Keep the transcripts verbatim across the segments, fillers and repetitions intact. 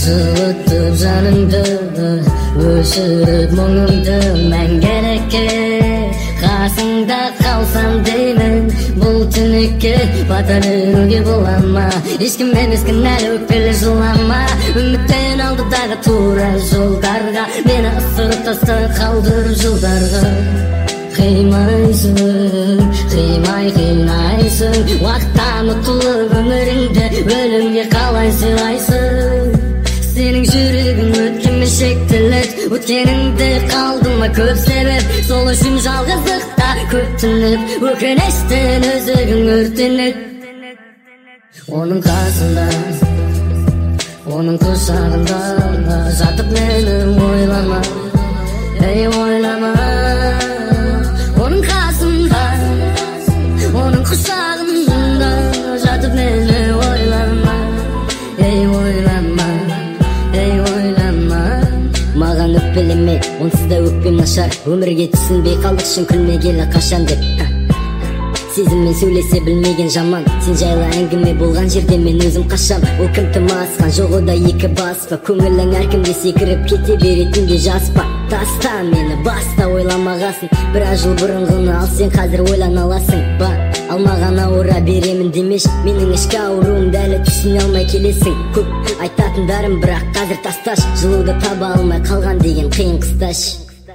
Жылытып жанымды, өшіріп мұңымды мәңгілікке. Қасыңда қалсам деймін, бұл түнекке батыруге болама. Ешкім емес кінәлі өкпелі жылама. Үміттен алдыдағы тура жолдарға, мені ысырып таста қалдырып жылдарға. Қимайсың, қимай қинайсың, уақыттан ұтылып өміріңді өлімге қалай сыйлайсың. Сенің жүрегің өткенме шектілік, өткеніңді қалдыма көп себеп, сол үшін жалғыздықта көп түніп, өкініштен өзегің өртеніп. Оның қасында, оның құшағында жатып мені ойлама, ей ойлама. Оның қасында, оның құшағында жатып мені ойлама, ей ойлама, ей ойлама. Маған өкпелеме, онсыз да өкпем нашар. Өмірге түсінбей қалдық шын күлмегелі қашан деп. Сезіммен сөйлесе білмеген жаман, сен жайлы әңгіме болған жерде мен өзім қашам. Ол кім тым асқан, жоғы да екі бас па, көңілің әркімде секіріп кете беретінде жас па. Таста мені баста ойламағасын, біраз жыл бұрынғыны ал сен қазір ойлана аласың ба. Ал маған ауыра беремін демеш, менің ішкі ауруымды әлі түсіне алмай келесің. Көп айтатындарым бірақ қазір тасташ, жылуды таба алмай қалған деген қиын қысташ.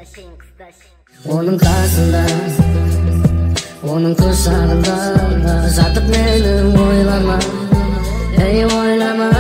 Оның қасында, оның құшағында жатып мені ойлама, ей ойлама.